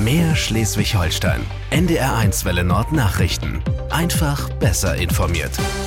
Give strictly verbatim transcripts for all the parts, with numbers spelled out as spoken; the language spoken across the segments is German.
Mehr Schleswig-Holstein. N D R eins Welle Nord Nachrichten. Einfach besser informiert.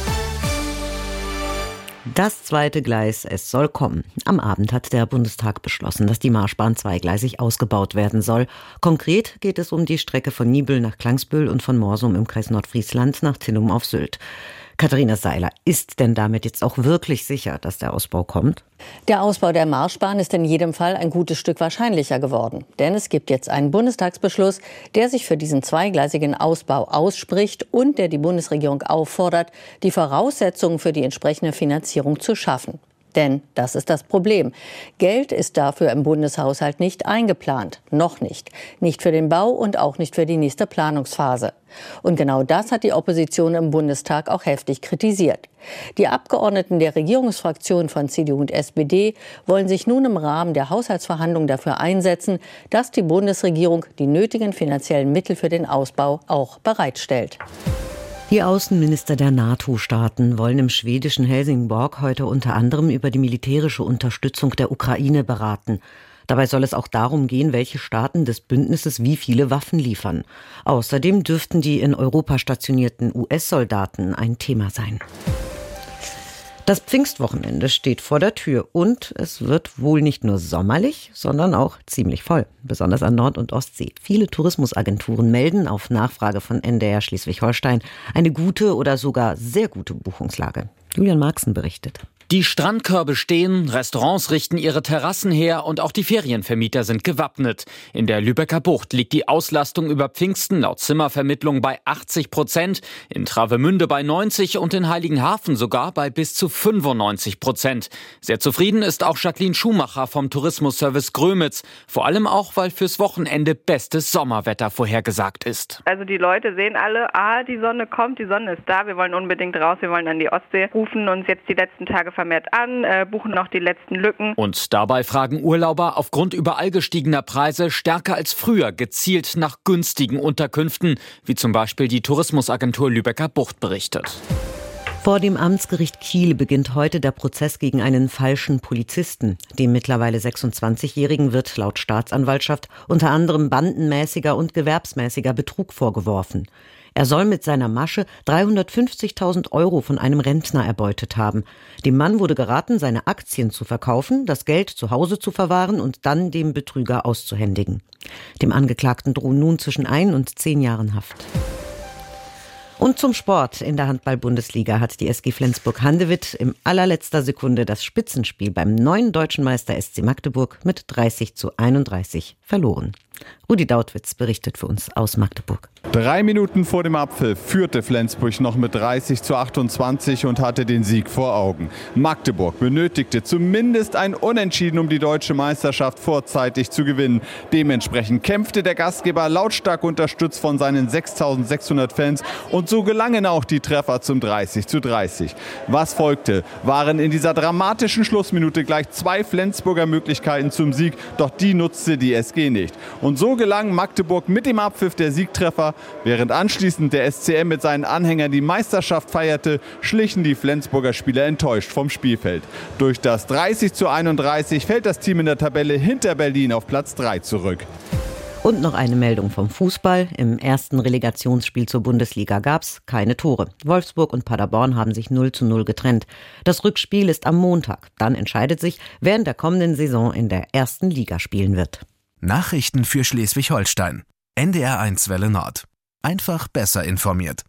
Das zweite Gleis, es soll kommen. Am Abend hat der Bundestag beschlossen, dass die Marschbahn zweigleisig ausgebaut werden soll. Konkret geht es um die Strecke von Niebüll nach Klangsbühl und von Morsum im Kreis Nordfriesland nach Tinnum auf Sylt. Katharina Seiler, ist denn damit jetzt auch wirklich sicher, dass der Ausbau kommt? Der Ausbau der Marschbahn ist in jedem Fall ein gutes Stück wahrscheinlicher geworden. Denn es gibt jetzt einen Bundestagsbeschluss, der sich für diesen zweigleisigen Ausbau ausspricht und der die Bundesregierung auffordert, die Voraussetzungen für die entsprechende Finanzierung zu schaffen. Denn das ist das Problem. Geld ist dafür im Bundeshaushalt nicht eingeplant. Noch nicht. Nicht für den Bau und auch nicht für die nächste Planungsphase. Und genau das hat die Opposition im Bundestag auch heftig kritisiert. Die Abgeordneten der Regierungsfraktionen von C D U und S P D wollen sich nun im Rahmen der Haushaltsverhandlungen dafür einsetzen, dass die Bundesregierung die nötigen finanziellen Mittel für den Ausbau auch bereitstellt. Die Außenminister der NATO-Staaten wollen im schwedischen Helsingborg heute unter anderem über die militärische Unterstützung der Ukraine beraten. Dabei soll es auch darum gehen, welche Staaten des Bündnisses wie viele Waffen liefern. Außerdem dürften die in Europa stationierten U S-Soldaten ein Thema sein. Das Pfingstwochenende steht vor der Tür und es wird wohl nicht nur sommerlich, sondern auch ziemlich voll, besonders an Nord- und Ostsee. Viele Tourismusagenturen melden auf Nachfrage von N D R Schleswig-Holstein eine gute oder sogar sehr gute Buchungslage. Julian Marxen berichtet. Die Strandkörbe stehen, Restaurants richten ihre Terrassen her und auch die Ferienvermieter sind gewappnet. In der Lübecker Bucht liegt die Auslastung über Pfingsten laut Zimmervermittlung bei achtzig Prozent, in Travemünde bei neunzig und in Heiligenhafen sogar bei bis zu fünfundneunzig Prozent. Sehr zufrieden ist auch Jacqueline Schumacher vom Tourismusservice Grömitz. Vor allem auch, weil fürs Wochenende bestes Sommerwetter vorhergesagt ist. Also die Leute sehen alle, ah, die Sonne kommt, die Sonne ist da, wir wollen unbedingt raus, wir wollen an die Ostsee, rufen uns jetzt die letzten Tage vermehrt an, äh, buchen noch die letzten Lücken. Und dabei fragen Urlauber aufgrund überall gestiegener Preise stärker als früher gezielt nach günstigen Unterkünften, wie zum Beispiel die Tourismusagentur Lübecker Bucht berichtet. Vor dem Amtsgericht Kiel beginnt heute der Prozess gegen einen falschen Polizisten. Dem mittlerweile sechsundzwanzigjährigen wird laut Staatsanwaltschaft unter anderem bandenmäßiger und gewerbsmäßiger Betrug vorgeworfen. Er soll mit seiner Masche dreihundertfünfzigtausend Euro von einem Rentner erbeutet haben. Dem Mann wurde geraten, seine Aktien zu verkaufen, das Geld zu Hause zu verwahren und dann dem Betrüger auszuhändigen. Dem Angeklagten drohen nun zwischen ein und zehn Jahren Haft. Und zum Sport. In der Handball-Bundesliga hat die S G Flensburg-Handewitt im allerletzter Sekunde das Spitzenspiel beim neuen deutschen Meister S C Magdeburg mit dreißig zu einunddreißig verloren. Rudi Dautwitz berichtet für uns aus Magdeburg. Drei Minuten vor dem Abpfiff führte Flensburg noch mit dreißig zu achtundzwanzig und hatte den Sieg vor Augen. Magdeburg benötigte zumindest ein Unentschieden, um die deutsche Meisterschaft vorzeitig zu gewinnen. Dementsprechend kämpfte der Gastgeber lautstark unterstützt von seinen sechstausendsechshundert Fans und so gelangen auch die Treffer zum dreißig zu dreißig. Was folgte, waren in dieser dramatischen Schlussminute gleich zwei Flensburger Möglichkeiten zum Sieg, doch die nutzte die S G nicht. Und so gelang Magdeburg mit dem Abpfiff der Siegtreffer. Während anschließend der S C M mit seinen Anhängern die Meisterschaft feierte, schlichen die Flensburger Spieler enttäuscht vom Spielfeld. Durch das dreißig zu einunddreißig fällt das Team in der Tabelle hinter Berlin auf Platz drei zurück. Und noch eine Meldung vom Fußball. Im ersten Relegationsspiel zur Bundesliga gab es keine Tore. Wolfsburg und Paderborn haben sich null zu null getrennt. Das Rückspiel ist am Montag. Dann entscheidet sich, wer in der kommenden Saison in der ersten Liga spielen wird. Nachrichten für Schleswig-Holstein. N D R eins Welle Nord. Einfach besser informiert.